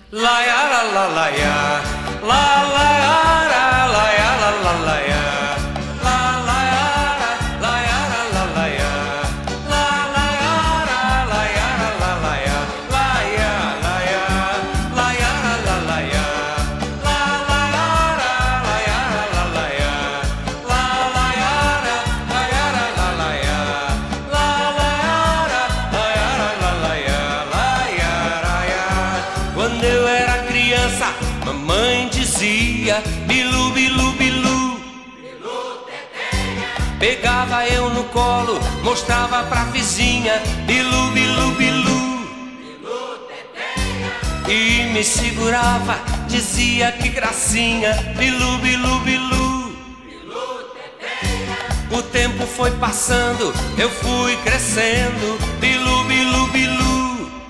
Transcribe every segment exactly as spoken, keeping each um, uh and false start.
La ya la la la ya, la la ya la la ya la la la ya, la la ya la ya la la ya, la la ya la ya la la ya, la ya la ya la ya la la ya, la la ya la ya la la ya, la la ya la ya la la ya, la la ya la ya la la ya, la ya la ya. Quando eu era criança, mamãe dizia bilu, bilu, bilu. Bilu, teteia. Pegava eu no colo, mostrava pra vizinha bilu, bilu, bilu. Bilu, teteia. E me segurava, dizia que gracinha bilu, bilu, bilu. Bilu, teteia. O tempo foi passando, eu fui crescendo bilu, bilu, bilu.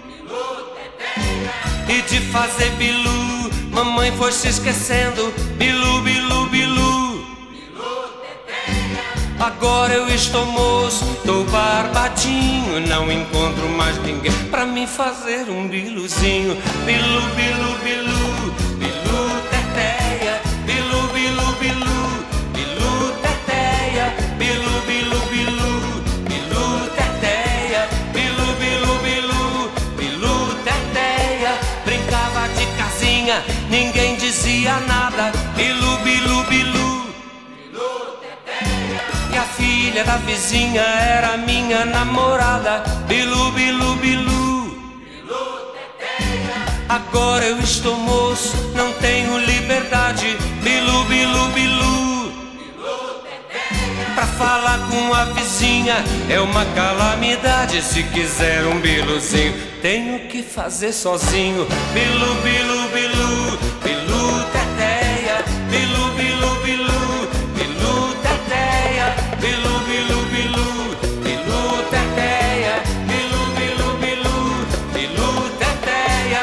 E de fazer bilu, mamãe foi se esquecendo bilu, bilu, bilu. Bilu, teteia. Agora eu estou moço, tô barbadinho, não encontro mais ninguém pra me fazer um biluzinho. Bilu, bilu, bilu, bilu, teteia. Bilu, bilu, bilu, bilu, teteia. Bilu, bilu, bilu, bilu, teteia. Bilu, bilu, bilu, bilu, teteia. Brincava de casinha, ninguém dizia nada. Bilu, bilu, bilu. Bilu, teteia. E a filha da vizinha era minha namorada. Bilu, bilu, bilu. Bilu, teteia. Agora eu estou moço, não tenho liberdade. Bilu, bilu, bilu. Bilu, teteia. Pra falar com a vizinha é uma calamidade. Se quiser um biluzinho, tenho que fazer sozinho. Bilu, bilu, bilu, bilu, teteia. Bilu, bilu, bilu, bilu, teteia. Bilu, bilu, bilu, bilu, teteia. Bilu, bilu, bilu, bilu, teteia.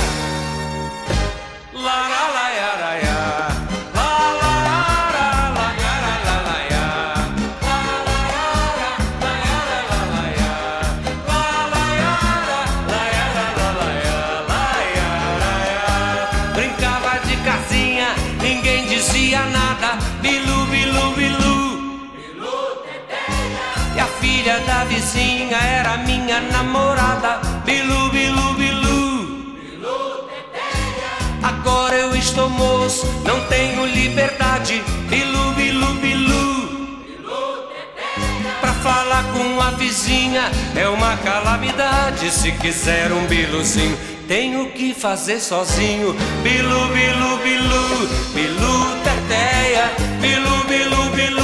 La la la ya la ya. La la la la ya la la la ya. La la ya la ya la la ya. La la ya la ya la la ya. La ya la ya. Brincava de casinha, ninguém dizia nada. Bilu, bilu, bilu. Bilu, teteia. E a filha da vizinha era minha namorada. Bilu, bilu, bilu. Bilu, teteia. Agora eu estou moço, não tenho liberdade. Bilu, bilu, bilu. Bilu, teteia. Pra falar com a vizinha é uma calamidade. Se quiser um biluzinho, tenho que fazer sozinho. Bilu, bilu, bilu, bilu, teteia. Bilu, bilu, bilu.